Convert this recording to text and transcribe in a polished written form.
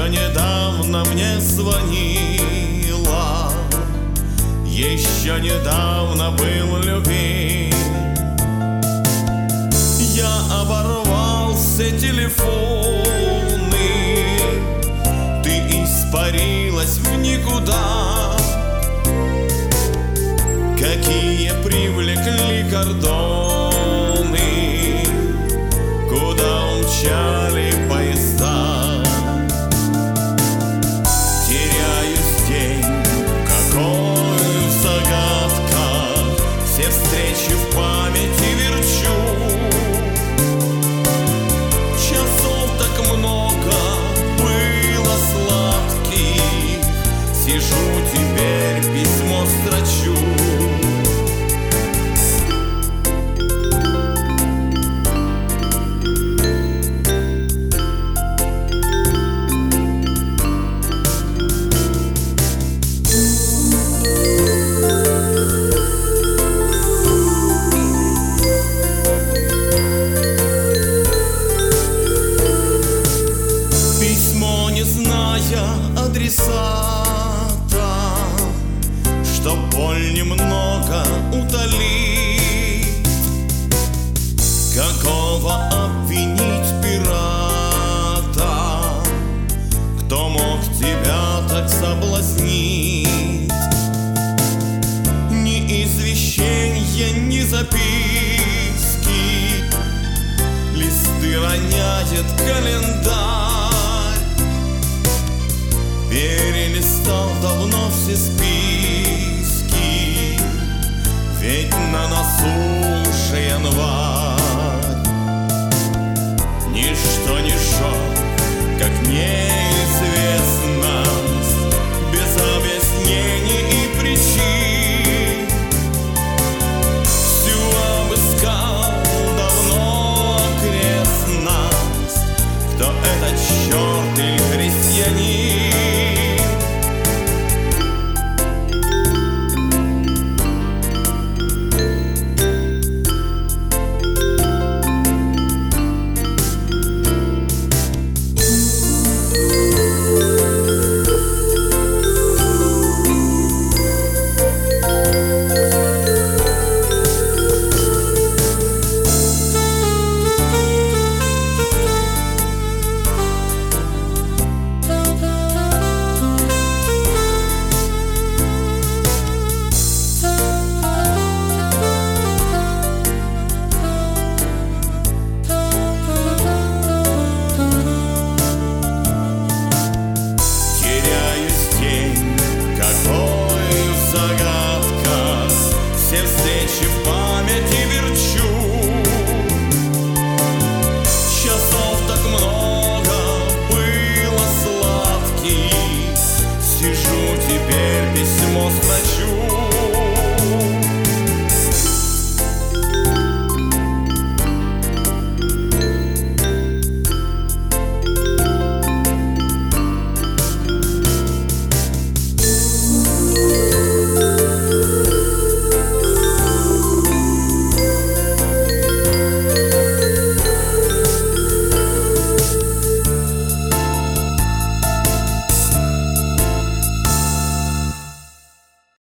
Еще недавно мне звонила, еще недавно был любим. Я оборвал все телефоны, ты испарилась в никуда. Какие привлекли кордоны, куда умчали поезда. Теряюсь день, какой в загадках, все встречи в памяти верчу. Часов так много было сладких, сижу теперь письмо строчу. Адресата, чтоб боль немного утолить. Какого обвинить пирата, кто мог тебя так соблазнить? Ни извещенья, ни записки, листы роняет календарь. Перелистал давно все списки, ведь на носу уже январь. Ничто не жжет, как не